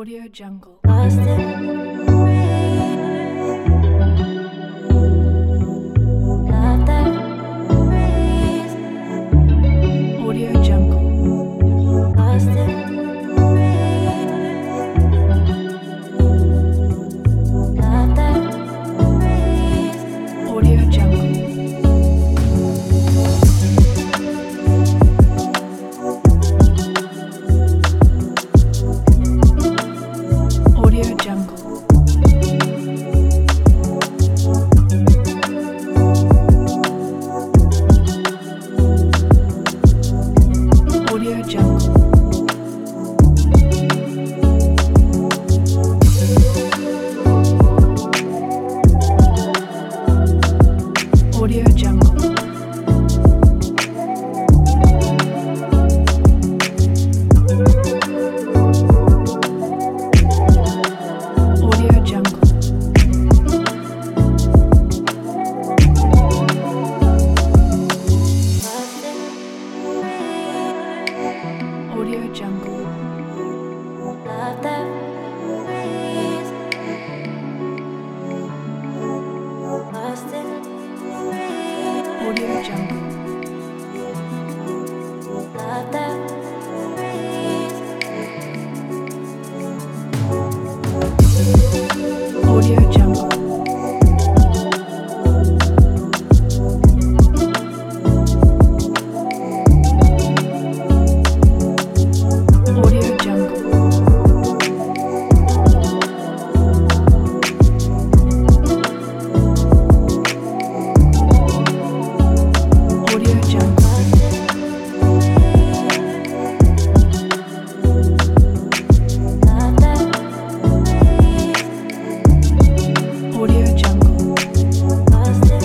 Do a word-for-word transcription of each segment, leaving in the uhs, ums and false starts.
Audio Jungle. Lost in love that raised. Audio Jungle. Lost in love that raised. Audio Jungle. Audio Jungle. Audio Jungle. Audio Jungle. Audio Jungle. Lost in Audio Jungle. love that raised. Lost in Audio Jungle. love that raised. Audio Jungle. Audio Jungle. Audio Jungle. Love that raised. Audio Jungle. Lost in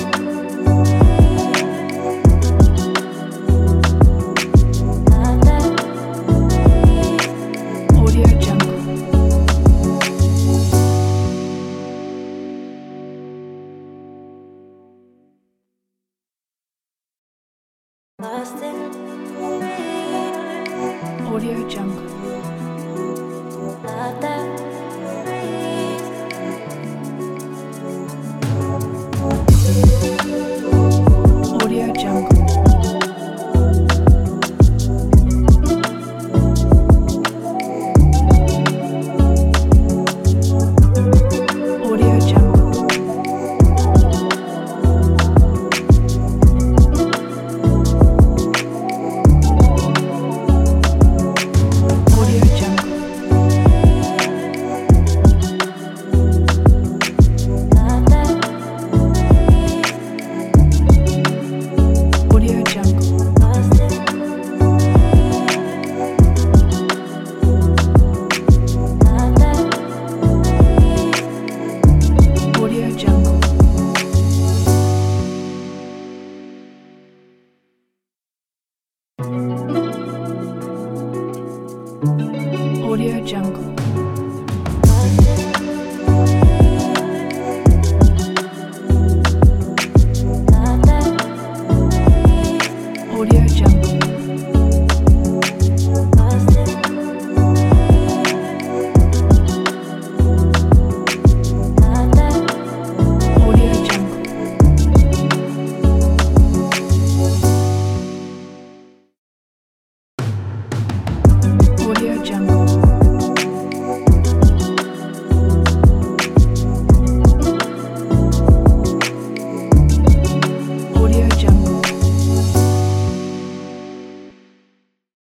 love that raised. Audio Jungle. Lost in Audio Jungle. love that raised. Audio Jungle. Audio Jungle. Audio Jungle. Love that raised. Audio Jungle. Lost in love that raised. Audio Jungle. Audio Jungle.